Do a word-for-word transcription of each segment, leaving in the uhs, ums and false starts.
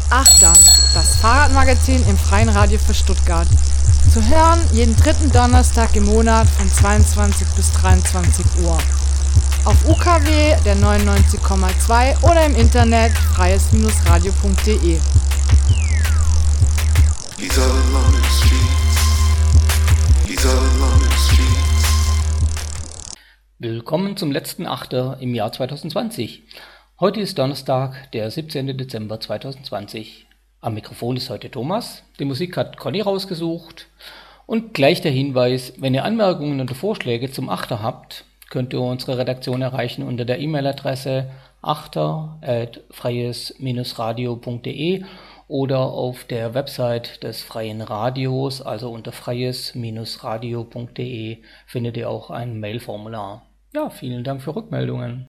Achter, das Fahrradmagazin im Freien Radio für Stuttgart. Zu hören jeden dritten Donnerstag im Monat von zweiundzwanzig bis dreiundzwanzig Uhr. Auf U K W der neunundneunzig Komma zwei oder im Internet freies radio punkt de. He's all alone in the streets. He's all alone in the streets. Willkommen zum letzten Achter im Jahr zwanzig zwanzig. Heute ist Donnerstag, der siebzehnten Dezember zweitausendzwanzig. Am Mikrofon ist heute Thomas, die Musik hat Conny rausgesucht und gleich der Hinweis, wenn ihr Anmerkungen oder Vorschläge zum Achter habt, könnt ihr unsere Redaktion erreichen unter der E-Mail-Adresse achter at freies radio punkt de oder auf der Website des Freien Radios, also unter freies radio punkt de findet ihr auch ein Mailformular. Ja, vielen Dank für Rückmeldungen.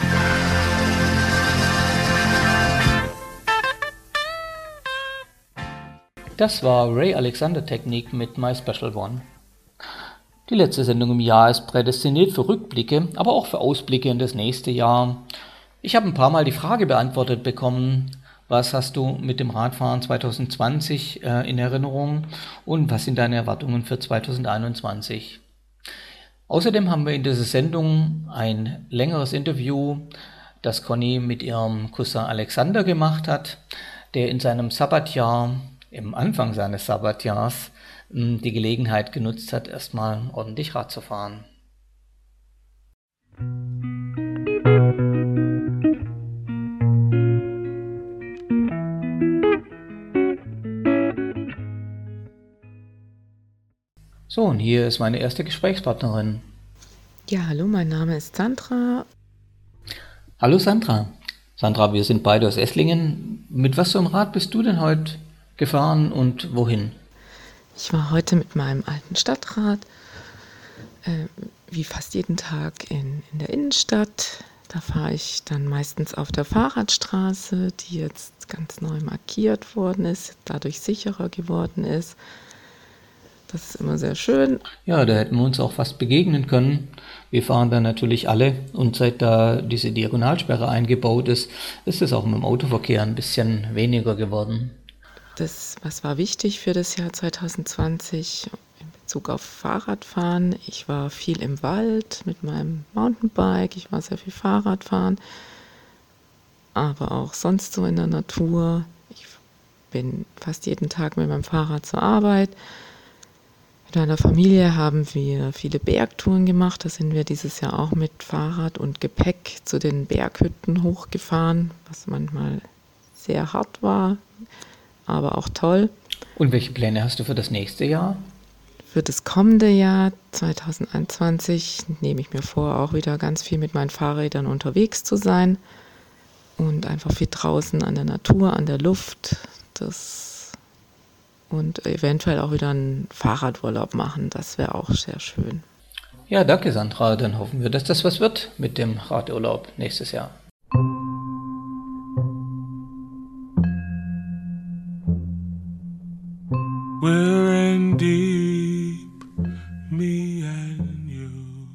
Das war Ray Alexander Technik mit My Special One. Die letzte Sendung im Jahr ist prädestiniert für Rückblicke, aber auch für Ausblicke in das nächste Jahr. Ich habe ein paar Mal die Frage beantwortet bekommen, was hast du mit dem Radfahren zwanzig zwanzig äh, in Erinnerung und was sind deine Erwartungen für zwanzig einundzwanzig? Außerdem haben wir in dieser Sendung ein längeres Interview, das Conny mit ihrem Cousin Alexander gemacht hat, der in seinem Sabbatjahr, im Anfang seines Sabbatjahrs, die Gelegenheit genutzt hat, erstmal ordentlich Rad zu fahren. So, und hier ist meine erste Gesprächspartnerin. Ja, hallo, mein Name ist Sandra. Hallo Sandra. Sandra, wir sind beide aus Esslingen. Mit was für einem Rad bist du denn heute gefahren und wohin? Ich war heute mit meinem alten Stadtrad, äh, wie fast jeden Tag in, in der Innenstadt. Da fahre ich dann meistens auf der Fahrradstraße, die jetzt ganz neu markiert worden ist, dadurch sicherer geworden ist. Das ist immer sehr schön. Ja, da hätten wir uns auch fast begegnen können. Wir fahren da natürlich alle und seit da diese Diagonalsperre eingebaut ist, ist es auch mit dem Autoverkehr ein bisschen weniger geworden. Das, was war wichtig für das Jahr zwanzig zwanzig in Bezug auf Fahrradfahren? Ich war viel im Wald mit meinem Mountainbike, ich war sehr viel Fahrradfahren, aber auch sonst so in der Natur. Ich bin fast jeden Tag mit meinem Fahrrad zur Arbeit. Mit meiner Familie haben wir viele Bergtouren gemacht. Da sind wir dieses Jahr auch mit Fahrrad und Gepäck zu den Berghütten hochgefahren, was manchmal sehr hart war, aber auch toll. Und welche Pläne hast du für das nächste Jahr? Für das kommende Jahr zwanzig einundzwanzig nehme ich mir vor, auch wieder ganz viel mit meinen Fahrrädern unterwegs zu sein und einfach viel draußen an der Natur, an der Luft. Das und eventuell auch wieder einen Fahrradurlaub machen. Das wäre auch sehr schön. Ja, danke Sandra. Dann hoffen wir, dass das was wird mit dem Radurlaub nächstes Jahr. We're in deep, me and you.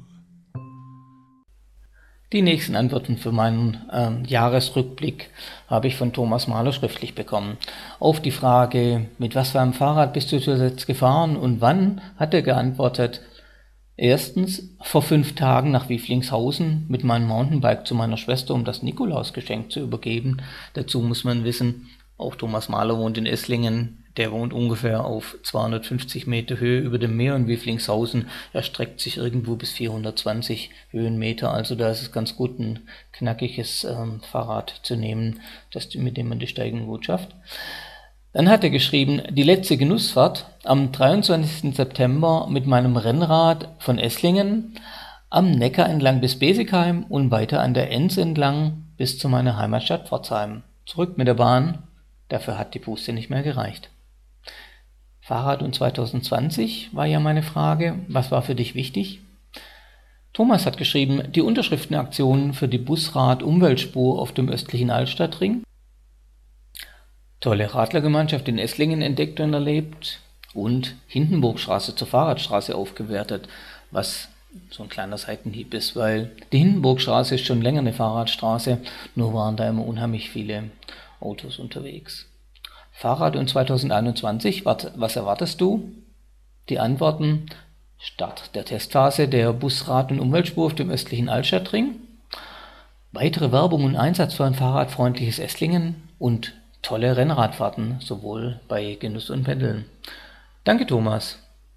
Die nächsten Antworten für meinen ähm, Jahresrückblick habe ich von Thomas Mahler schriftlich bekommen. Auf die Frage, mit was für einem Fahrrad bist du zuletzt gefahren und wann, hat er geantwortet, erstens, vor fünf Tagen nach Wieflingshausen mit meinem Mountainbike zu meiner Schwester, um das Nikolausgeschenk zu übergeben. Dazu muss man wissen, auch Thomas Mahler wohnt in Esslingen. Der wohnt ungefähr auf zweihundertfünfzig Meter Höhe über dem Meer und Wieflingshausen erstreckt sich irgendwo bis vierhundertzwanzig Höhenmeter. Also da ist es ganz gut, ein knackiges ähm, Fahrrad zu nehmen, das, mit dem man die Steigung gut schafft. Dann hat er geschrieben, die letzte Genussfahrt am dreiundzwanzigsten September mit meinem Rennrad von Esslingen am Neckar entlang bis Besigheim und weiter an der Enns entlang bis zu meiner Heimatstadt Pforzheim. Zurück mit der Bahn, dafür hat die Puste nicht mehr gereicht. Fahrrad und zwanzig zwanzig war ja meine Frage. Was war für dich wichtig? Thomas hat geschrieben, die Unterschriftenaktion für die Busrad-Umweltspur auf dem östlichen Altstadtring. Tolle Radlergemeinschaft in Esslingen entdeckt und erlebt. Und Hindenburgstraße zur Fahrradstraße aufgewertet, was so ein kleiner Seitenhieb ist, weil die Hindenburgstraße ist schon länger eine Fahrradstraße, nur waren da immer unheimlich viele Autos unterwegs. Fahrrad und zweitausendeinundzwanzig, was, was erwartest du? Die Antworten: Start der Testphase der Busrad- und Umweltspur auf dem östlichen Altstadtring, weitere Werbung und Einsatz für ein fahrradfreundliches Esslingen und tolle Rennradfahrten, sowohl bei Genuss und Pendeln. Danke, Thomas.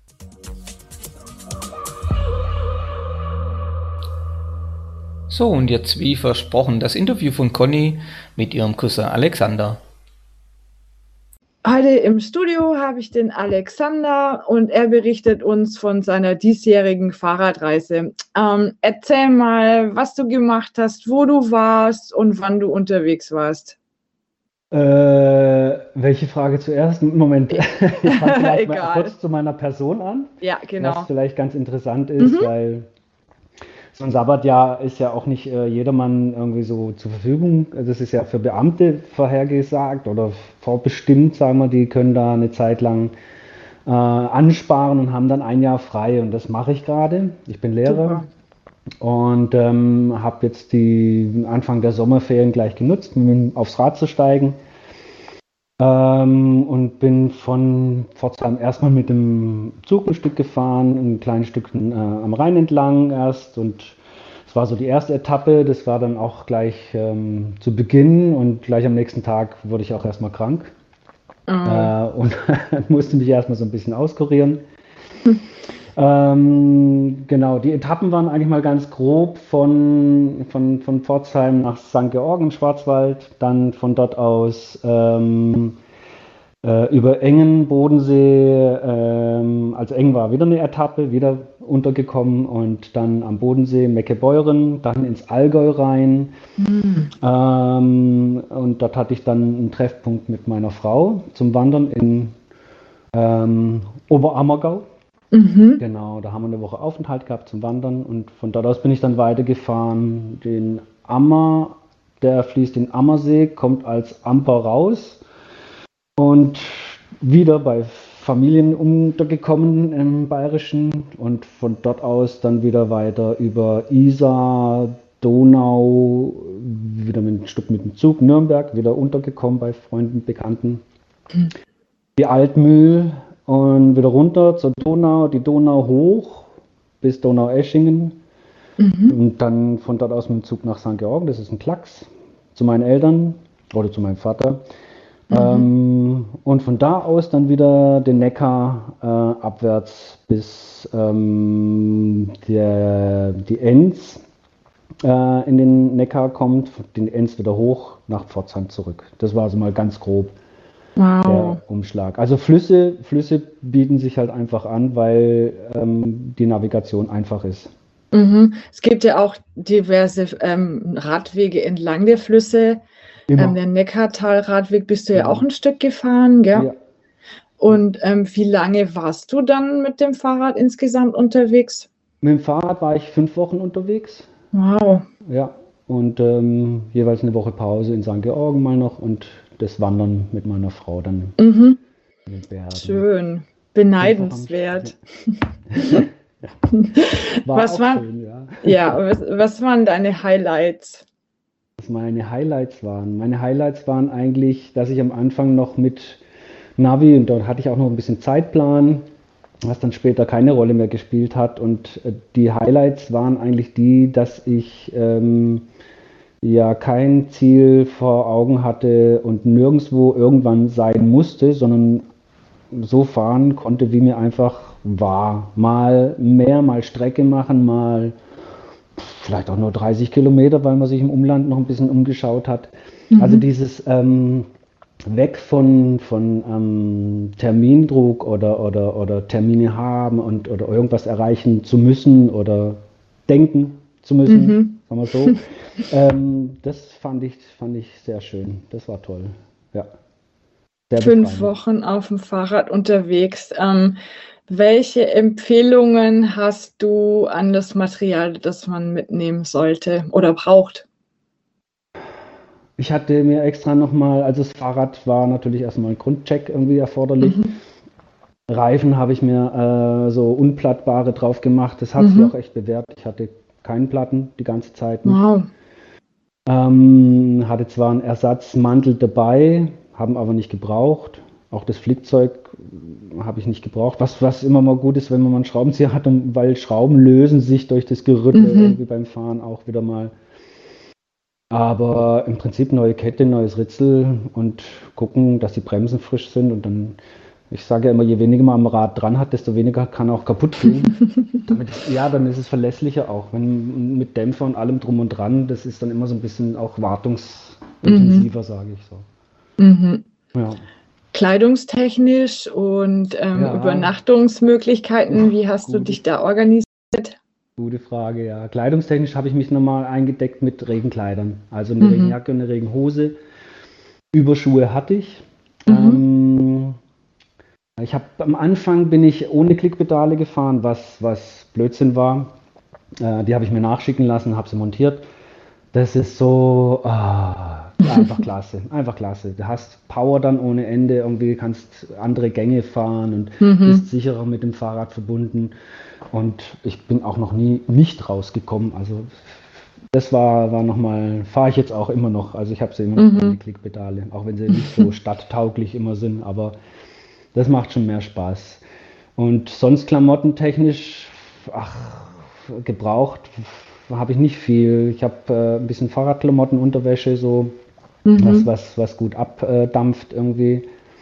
So, und jetzt wie versprochen das Interview von Conny mit ihrem Cousin Alexander. Heute im Studio habe ich den Alexander und er berichtet uns von seiner diesjährigen Fahrradreise. Ähm, erzähl mal, was du gemacht hast, wo du warst und wann du unterwegs warst. Äh, welche Frage zuerst? Moment, ich fange vielleicht mal kurz zu meiner Person an, Ja, genau. was vielleicht ganz interessant ist, Mhm. weil so ein Sabbatjahr ist ja auch nicht äh, jedermann irgendwie so zur Verfügung. Das ist ja für Beamte vorhergesagt oder vorbestimmt, sagen wir, die können da eine Zeit lang äh, ansparen und haben dann ein Jahr frei. Und das mache ich gerade. Ich bin Lehrer und ähm, habe jetzt die Anfang der Sommerferien gleich genutzt, um aufs Rad zu steigen. Ähm, und bin von Pforzheim erstmal mit dem Zug ein Stück gefahren, ein kleines Stück äh, am Rhein entlang erst. Und es war so die erste Etappe. Das war dann auch gleich ähm, zu Beginn und gleich am nächsten Tag wurde ich auch erstmal krank. Oh. Äh, und musste mich erstmal so ein bisschen auskurieren. Ähm, genau, die Etappen waren eigentlich mal ganz grob von, von, von Pforzheim nach Sankt Georgen im Schwarzwald, dann von dort aus ähm, äh, über Engen, Bodensee, ähm, also Engen war wieder eine Etappe, wieder untergekommen und dann am Bodensee Meckebeuren, dann ins Allgäu rein. Mhm. Ähm, und dort hatte ich dann einen Treffpunkt mit meiner Frau zum Wandern in ähm, Oberammergau. Mhm. Genau, da haben wir eine Woche Aufenthalt gehabt zum Wandern und von dort aus bin ich dann weitergefahren. Den Ammer, der fließt in Ammersee, kommt als Amper raus und wieder bei Familien untergekommen im Bayerischen und von dort aus dann wieder weiter über Isar, Donau, wieder mit ein Stück mit dem Zug, Nürnberg, wieder untergekommen bei Freunden, Bekannten. Mhm. Die Altmühl und wieder runter zur Donau, die Donau hoch bis Donaueschingen Mhm. und dann von dort aus mit dem Zug nach Sankt Georgen, das ist ein Klacks, zu meinen Eltern oder zu meinem Vater. Mhm. Ähm, und von da aus dann wieder den Neckar äh, abwärts bis ähm, der, die Enz äh, in den Neckar kommt, den Enz wieder hoch nach Pforzheim zurück. Das war also mal ganz grob Wow. der Umschlag. Also Flüsse, Flüsse bieten sich halt einfach an, weil ähm, die Navigation einfach ist. Mhm. Es gibt ja auch diverse ähm, Radwege entlang der Flüsse. Immer. Ähm, der Neckartal-Radweg bist du ja Genau. auch ein Stück gefahren, gell? Ja. Und ähm, wie lange warst du dann mit dem Fahrrad insgesamt unterwegs? Mit dem Fahrrad war ich fünf Wochen unterwegs. Wow. Ja. Und ähm, jeweils eine Woche Pause in Sankt Georgen mal noch und das Wandern mit meiner Frau dann Mhm. in den Bergen. Schön. Beneidenswert. War Was auch war- schön, ja. Ja, was, was waren deine Highlights? Was meine Highlights waren. Meine Highlights waren eigentlich, dass ich am Anfang noch mit Navi und dort hatte ich auch noch ein bisschen Zeitplan, was dann später keine Rolle mehr gespielt hat. Und äh, die Highlights waren eigentlich die, dass ich ähm, ja kein Ziel vor Augen hatte und nirgendwo irgendwann sein musste, sondern so fahren konnte, wie mir einfach war. Mal mehr, mal Strecke machen, mal vielleicht auch nur dreißig Kilometer, weil man sich im Umland noch ein bisschen umgeschaut hat. Mhm. Also dieses ähm, weg von, von ähm, Termindruck oder, oder, oder Termine haben und oder irgendwas erreichen zu müssen oder denken zu müssen, Mhm. sagen wir so. ähm, das fand ich, fand ich sehr schön. Das war toll. Ja. Sehr Fünf befreiend. Wochen auf dem Fahrrad unterwegs. Ähm, welche Empfehlungen hast du an das Material, das man mitnehmen sollte oder braucht? Ich hatte mir extra nochmal, also das Fahrrad war natürlich erstmal ein Grundcheck irgendwie erforderlich. Mhm. Reifen habe ich mir äh, so unplattbare drauf gemacht. Das hat sich Mhm. auch echt bewährt. Ich hatte keinen Platten die ganze Zeit nicht. Wow. Ähm, hatte zwar einen Ersatzmantel dabei, haben aber nicht gebraucht. Auch das Flickzeug habe ich nicht gebraucht. Was, was immer mal gut ist, wenn man mal einen Schraubenzieher hat, und, weil Schrauben lösen sich durch das Gerüttel Mhm. irgendwie beim Fahren auch wieder mal. Aber im Prinzip neue Kette, neues Ritzel und gucken, dass die Bremsen frisch sind. Und dann, ich sage ja immer, je weniger man am Rad dran hat, desto weniger kann auch kaputt gehen. Damit ist, ja, dann ist es verlässlicher auch. Wenn mit Dämpfer und allem drum und dran, das ist dann immer so ein bisschen auch wartungsintensiver, sage ich so. Mhm. Ja, Kleidungstechnisch und ähm, ja, Übernachtungsmöglichkeiten, wie hast du gute, dich da organisiert? gute Frage, ja. Kleidungstechnisch habe ich mich nochmal eingedeckt mit Regenkleidern. Also eine Mhm. Regenjacke und eine Regenhose. Überschuhe hatte ich. Mhm. Ähm, ich habe am Anfang bin ich ohne Klickpedale gefahren, was, was Blödsinn war. Äh, die habe ich mir nachschicken lassen, habe sie montiert. Das ist so ah, einfach klasse, einfach klasse. Du hast Power dann ohne Ende, irgendwie kannst andere Gänge fahren und Mhm. bist sicherer mit dem Fahrrad verbunden. Und ich bin auch noch nie nicht rausgekommen. Also das war, war nochmal, fahre ich jetzt auch immer noch. Also ich habe sie immer noch drin, die Mhm. Klickpedale, auch wenn sie nicht so stadttauglich immer sind, aber das macht schon mehr Spaß. Und sonst klamottentechnisch, ach, gebraucht habe ich nicht viel. Ich habe äh, ein bisschen Fahrradklamotten, Unterwäsche, so was, Mhm. was, was gut abdampft irgendwie.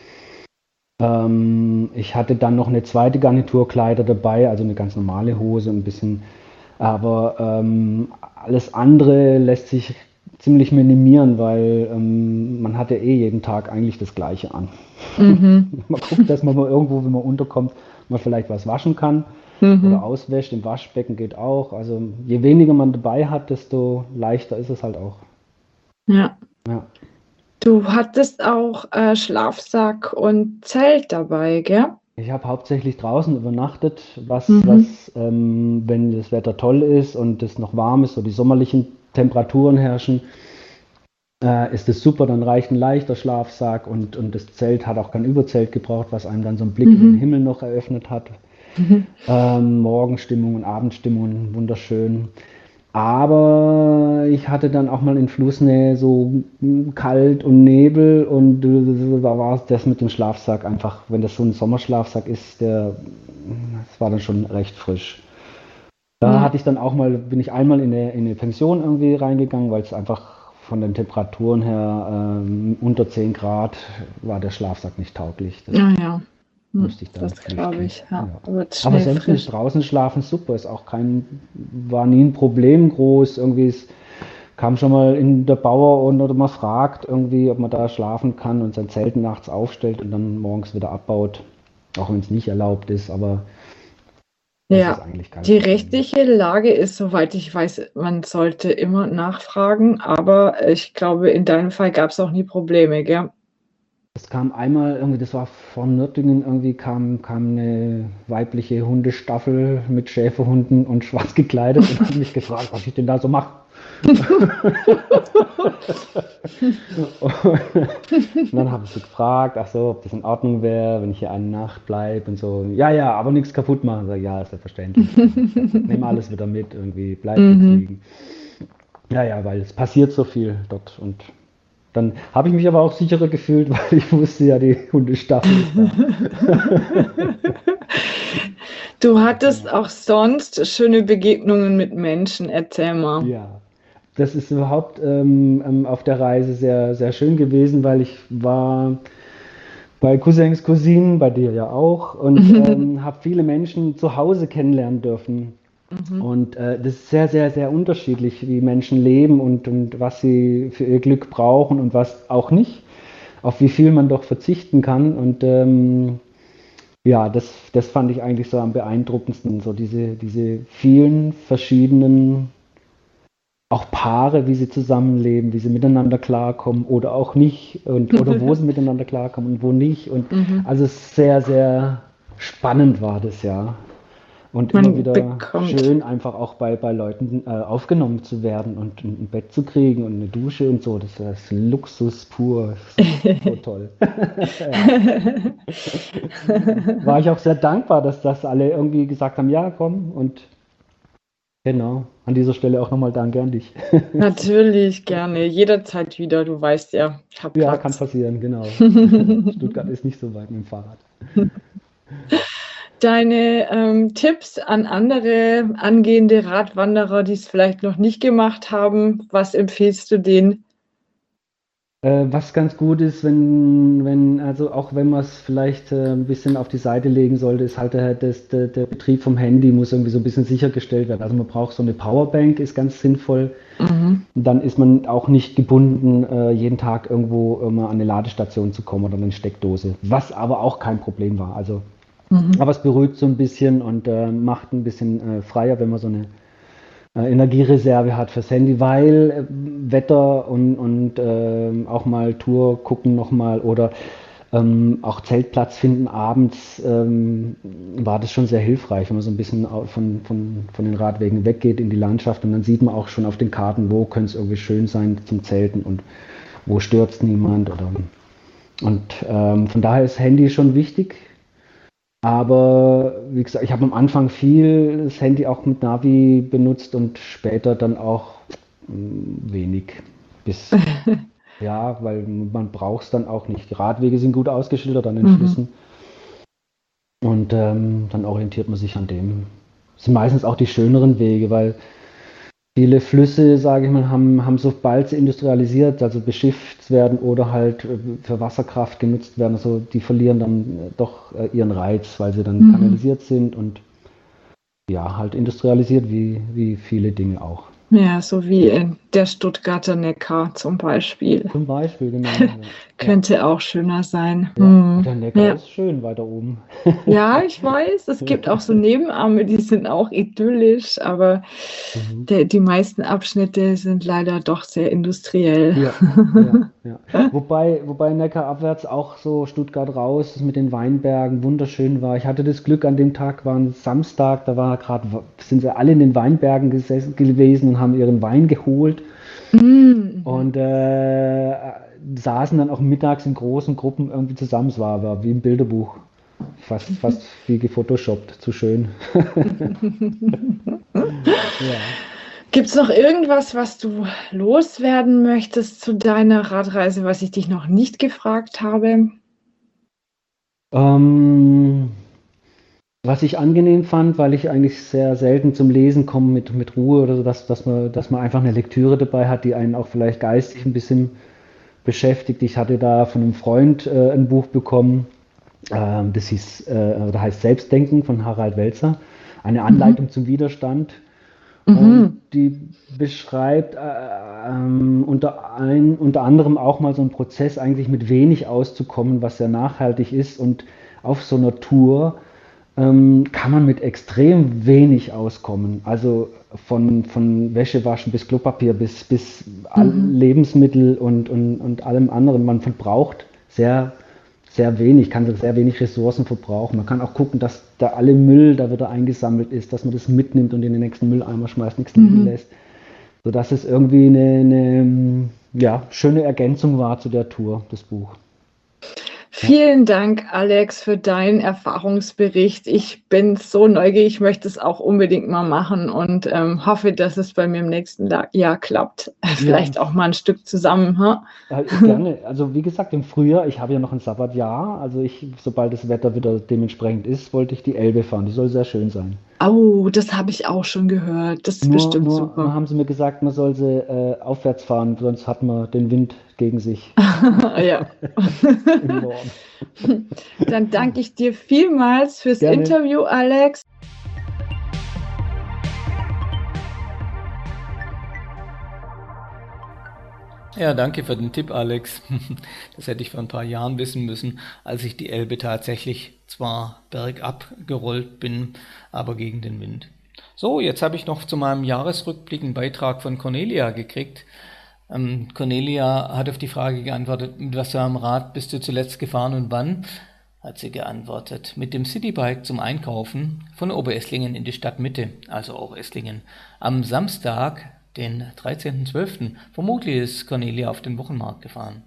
Ähm, ich hatte dann noch eine zweite Garnitur Kleider dabei, also eine ganz normale Hose, ein bisschen, aber ähm, alles andere lässt sich ziemlich minimieren, weil ähm, man hat ja eh jeden Tag eigentlich das Gleiche an. Mhm. Man guckt, dass man mal irgendwo, wenn man unterkommt, mal vielleicht was waschen kann oder Mhm. auswäscht. Im Waschbecken geht auch. Also je weniger man dabei hat, desto leichter ist es halt auch. Ja. Ja. Du hattest auch äh, Schlafsack und Zelt dabei, gell? Ich habe hauptsächlich draußen übernachtet, was, Mhm. was ähm, wenn das Wetter toll ist und es noch warm ist, so die sommerlichen Temperaturen herrschen, äh, ist es super, dann reicht ein leichter Schlafsack, und, und das Zelt hat auch kein Überzelt gebraucht, was einem dann so einen Blick in den Mhm. Himmel noch eröffnet hat. Mhm. Ähm, Morgenstimmung und Abendstimmung, wunderschön. Aber ich hatte dann auch mal in Flussnähe so mm, kalt und Nebel, und äh, da war das mit dem Schlafsack einfach, wenn das so ein Sommerschlafsack ist, der, das war dann schon recht frisch. Da Ja. hatte ich dann auch mal, bin ich einmal in eine, in eine Pension irgendwie reingegangen, weil es einfach von den Temperaturen her ähm, unter zehn Grad war der Schlafsack nicht tauglich. Das Ah ja. Hm, musste ich dann das glaube flüchten. ich, ja. Ja. Wird Aber schnell sonst ist frisch. draußen schlafen super, ist auch kein, war nie ein Problem groß. Irgendwie es kam schon mal in der Bauer und oder man fragt irgendwie, ob man da schlafen kann und sein Zelt nachts aufstellt und dann morgens wieder abbaut, auch wenn es nicht erlaubt ist, aber das ist Ja, eigentlich kein die Problem. rechtliche Lage ist, soweit ich weiß, man sollte immer nachfragen, aber ich glaube, in deinem Fall gab es auch nie Probleme, gell? Es kam einmal irgendwie, das war von Nürtingen, irgendwie kam, kam eine weibliche Hundestaffel mit Schäferhunden und schwarz gekleidet und hat mich gefragt, was ich denn da so mache. Und dann habe ich sie gefragt, ach so, ob das in Ordnung wäre, wenn ich hier eine Nacht bleibe und so. Ja, ja, aber nichts kaputt machen. Sag, ja, ist ja verständlich. Nimm alles wieder mit, irgendwie, bleib jetzt Mhm. liegen. Ja, ja, weil es passiert so viel dort. Und dann habe ich mich aber auch sicherer gefühlt, weil ich wusste ja, die Hundestaffel ist da. Du hattest Ja. auch sonst schöne Begegnungen mit Menschen, erzähl mal. Ja, das ist überhaupt ähm, ähm, auf der Reise sehr, sehr schön gewesen, weil ich war bei Cousins, Cousinen, bei dir ja auch, und ähm, habe viele Menschen zu Hause kennenlernen dürfen. Mhm. Und äh, das ist sehr, sehr, sehr unterschiedlich, wie Menschen leben und, und was sie für ihr Glück brauchen und was auch nicht, auf wie viel man doch verzichten kann. Und ähm, ja, das, das fand ich eigentlich so am beeindruckendsten, so diese, diese vielen verschiedenen, auch Paare, wie sie zusammenleben, wie sie miteinander klarkommen oder auch nicht, und oder wo sie miteinander klarkommen und wo nicht. Und Mhm. also sehr, sehr spannend war das ja. Und immer Man wieder bekommt, schön, einfach auch bei, bei Leuten äh, aufgenommen zu werden und ein Bett zu kriegen und eine Dusche und so. Das ist Luxus pur. Das ist so toll. Ja. War ich auch sehr dankbar, dass das alle irgendwie gesagt haben, ja, komm. Und Genau. An dieser Stelle auch nochmal Danke an dich. Natürlich, gerne. Jederzeit wieder. Du weißt ja, ich habe Ja, kann Platz. passieren, genau. Stuttgart ist nicht so weit mit dem Fahrrad. Deine ähm, Tipps an andere angehende Radwanderer, die es vielleicht noch nicht gemacht haben, was empfiehlst du denen? Äh, was ganz gut ist, wenn, wenn, also auch wenn man es vielleicht äh, ein bisschen auf die Seite legen sollte, ist halt der, das, der, der Betrieb vom Handy muss irgendwie so ein bisschen sichergestellt werden. Also man braucht so eine Powerbank, ist ganz sinnvoll. Mhm. Und dann ist man auch nicht gebunden, äh, jeden Tag irgendwo äh, mal an eine Ladestation zu kommen oder eine Steckdose. Was aber auch kein Problem war. Also, Mhm. aber es beruhigt so ein bisschen und äh, macht ein bisschen äh, freier, wenn man so eine äh, Energiereserve hat fürs Handy, weil äh, Wetter und, und ähm, auch mal Tour gucken nochmal oder ähm, auch Zeltplatz finden abends, ähm, war das schon sehr hilfreich, wenn man so ein bisschen au- von, von, von den Radwegen weggeht in die Landschaft und dann sieht man auch schon auf den Karten, wo könnte es irgendwie schön sein zum Zelten und wo stört es niemand. Oder, und ähm, von daher ist Handy schon wichtig. Aber wie gesagt, ich habe am Anfang viel das Handy auch mit Navi benutzt und später dann auch mm, wenig. Bis, ja, weil man braucht es dann auch nicht. Die Radwege sind gut ausgeschildert an den Mhm. Flüssen und ähm, dann orientiert man sich an dem. Das sind meistens auch die schöneren Wege, weil viele Flüsse, sage ich mal, haben, haben sobald sie industrialisiert, also beschifft werden oder halt äh, für Wasserkraft genutzt werden, also die verlieren dann äh, doch äh, ihren Reiz, weil sie dann Mhm. kanalisiert sind und ja, halt industrialisiert wie, wie viele Dinge auch. Ja, so wie äh, der Stuttgarter Neckar zum Beispiel. Zum Beispiel, genau. Ja, ja. Könnte auch schöner sein. Ja. Hm. Der Neckar Ja. ist schön weiter oben. Ja, ich weiß, es gibt auch so Nebenarme, die sind auch idyllisch, aber Mhm. der, die meisten Abschnitte sind leider doch sehr industriell. Ja, ja, ja. Wobei, wobei Neckar abwärts auch so Stuttgart raus mit den Weinbergen wunderschön war. Ich hatte das Glück, an dem Tag war ein Samstag, da war gerade, sind sie alle in den Weinbergen gesessen, gewesen und haben ihren Wein geholt Mhm. und äh, saßen dann auch mittags in großen Gruppen irgendwie zusammen. Es war, war wie im Bilderbuch. Fast, fast wie gefotoshoppt, zu schön. Ja. Gibt es noch irgendwas, was du loswerden möchtest zu deiner Radreise, was ich dich noch nicht gefragt habe? Ähm, was ich angenehm fand, weil ich eigentlich sehr selten zum Lesen komme mit, mit Ruhe oder so, dass, dass man, dass man einfach eine Lektüre dabei hat, die einen auch vielleicht geistig ein bisschen beschäftigt. Ich hatte da von einem Freund äh, ein Buch bekommen, ähm, das hieß, äh, da heißt Selbstdenken von Harald Welzer, eine Anleitung zum Widerstand. Und Mhm. die beschreibt äh, ähm, unter, ein, unter anderem auch mal so einen Prozess, eigentlich mit wenig auszukommen, was sehr nachhaltig ist. Und auf so einer Tour ähm, kann man mit extrem wenig auskommen. Also von, von Wäschewaschen bis Klopapier bis, bis all Mhm. Lebensmittel und, und, und allem anderen. Man verbraucht sehr, sehr wenig, kann sehr wenig Ressourcen verbrauchen. Man kann auch gucken, dass da alle Müll, da wieder eingesammelt ist, dass man das mitnimmt und in den nächsten Mülleimer schmeißt, nichts liegen Mhm. lässt. Sodass es irgendwie eine, eine ja, schöne Ergänzung war zu der Tour, das Buch. Vielen Dank, Alex, für deinen Erfahrungsbericht. Ich bin so neugierig, ich möchte es auch unbedingt mal machen und ähm, hoffe, dass es bei mir im nächsten La- Jahr klappt. Vielleicht auch mal ein Stück zusammen. Ha? Ja, gerne. Also wie gesagt, im Frühjahr, ich habe ja noch ein Sabbatjahr, also ich, sobald das Wetter wieder dementsprechend ist, wollte ich die Elbe fahren. Die soll sehr schön sein. Oh, das habe ich auch schon gehört. Das ist Nur, bestimmt nur, nur super. haben sie mir gesagt, man soll sie äh, aufwärts fahren, sonst hat man den Wind gegen sich Ja. im Norden. Dann danke ich dir vielmals fürs Gerne. Interview, Alex. Ja, danke für den Tipp, Alex. Das hätte ich vor ein paar Jahren wissen müssen, als ich die Elbe tatsächlich zwar bergab gerollt bin, aber gegen den Wind. So, jetzt habe ich noch zu meinem Jahresrückblick einen Beitrag von Cornelia gekriegt. Ähm, Cornelia hat auf die Frage geantwortet, mit was für einem Rad bist du zuletzt gefahren und wann? Hat sie geantwortet, mit dem Citybike zum Einkaufen von Oberesslingen in die Stadtmitte, also auch Esslingen. Am Samstag, den dreizehnten zwölften Vermutlich ist Cornelia auf den Wochenmarkt gefahren.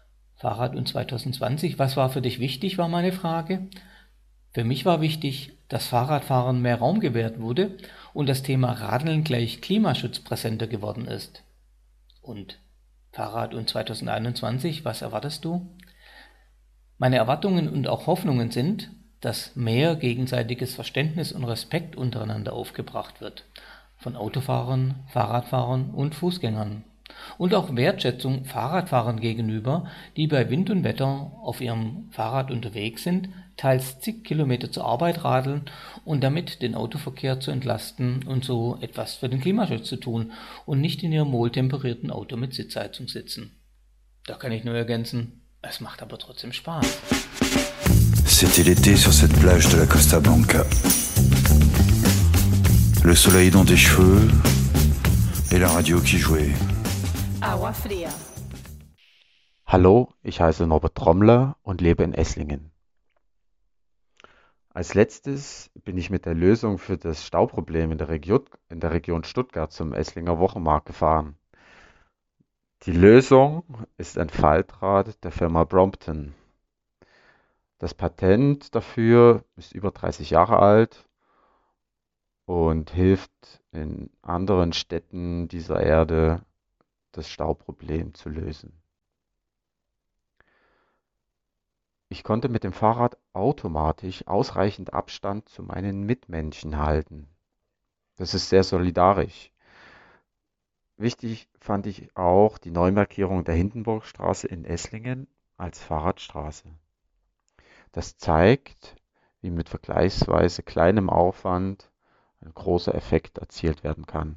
Fahrrad und zwanzig zwanzig, was war für dich wichtig, war meine Frage. Für mich war wichtig, dass dass Fahrradfahrern mehr Raum gewährt wurde und das Thema Radeln gleich Klimaschutz präsenter geworden ist. Und Fahrrad und zwanzig einundzwanzig, was erwartest du? Meine Erwartungen und auch Hoffnungen sind, dass mehr gegenseitiges Verständnis und Respekt untereinander aufgebracht wird. Von Autofahrern, Fahrradfahrern und Fußgängern. Und auch Wertschätzung Fahrradfahrern gegenüber, die bei Wind und Wetter auf ihrem Fahrrad unterwegs sind, teils zig Kilometer zur Arbeit radeln und damit den Autoverkehr zu entlasten und so etwas für den Klimaschutz zu tun und nicht in ihrem wohltemperierten Auto mit Sitzheizung sitzen. Da kann ich nur ergänzen, es macht aber trotzdem Spaß. C'était l'été sur cette plage de la Costa Blanca. Le soleil dans tes cheveux et la radio qui jouait. Agua Fria. Hallo, ich heiße Norbert Trommler und lebe in Esslingen. Als letztes bin ich mit der Lösung für das Stauproblem in der Region, in der Region Stuttgart zum Esslinger Wochenmarkt gefahren. Die Lösung ist ein Faltrad der Firma Brompton. Das Patent dafür ist über dreißig Jahre alt und hilft in anderen Städten dieser Erde, das Stauproblem zu lösen. Ich konnte mit dem Fahrrad automatisch ausreichend Abstand zu meinen Mitmenschen halten. Das ist sehr solidarisch. Wichtig fand ich auch die Neumarkierung der Hindenburgstraße in Esslingen als Fahrradstraße. Das zeigt, wie mit vergleichsweise kleinem Aufwand ein großer Effekt erzielt werden kann.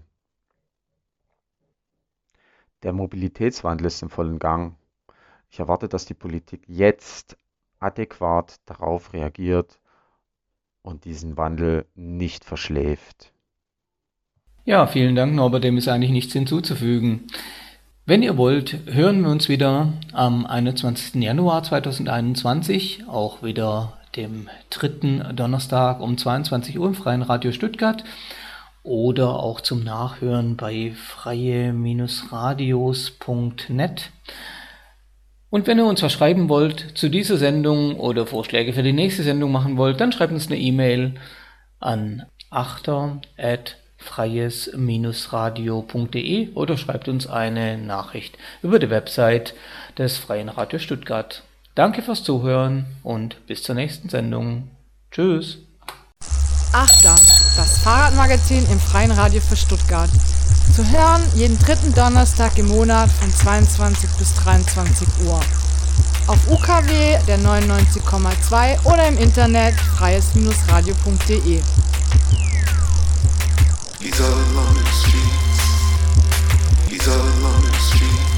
Der Mobilitätswandel ist im vollen Gang. Ich erwarte, dass die Politik jetzt adäquat darauf reagiert und diesen Wandel nicht verschläft. Ja, vielen Dank, Norbert, dem ist eigentlich nichts hinzuzufügen. Wenn ihr wollt, hören wir uns wieder am einundzwanzigsten Januar zweitausendeinundzwanzig, auch wieder dem dritten Donnerstag um zweiundzwanzig Uhr im Freien Radio Stuttgart oder auch zum Nachhören bei freie Radios punkt net. Und wenn ihr uns was schreiben wollt zu dieser Sendung oder Vorschläge für die nächste Sendung machen wollt, dann schreibt uns eine E-Mail an achter at freies radio punkt de oder schreibt uns eine Nachricht über die Website des Freien Radio Stuttgart. Danke fürs Zuhören und bis zur nächsten Sendung. Tschüss. Achter, das Fahrradmagazin im Freien Radio für Stuttgart. Zu hören jeden dritten Donnerstag im Monat von zweiundzwanzig bis dreiundzwanzig Uhr. Auf U K W der neunundneunzig Komma zwei oder im Internet freies radio punkt de. He's alone in the streets. He's alone in the streets.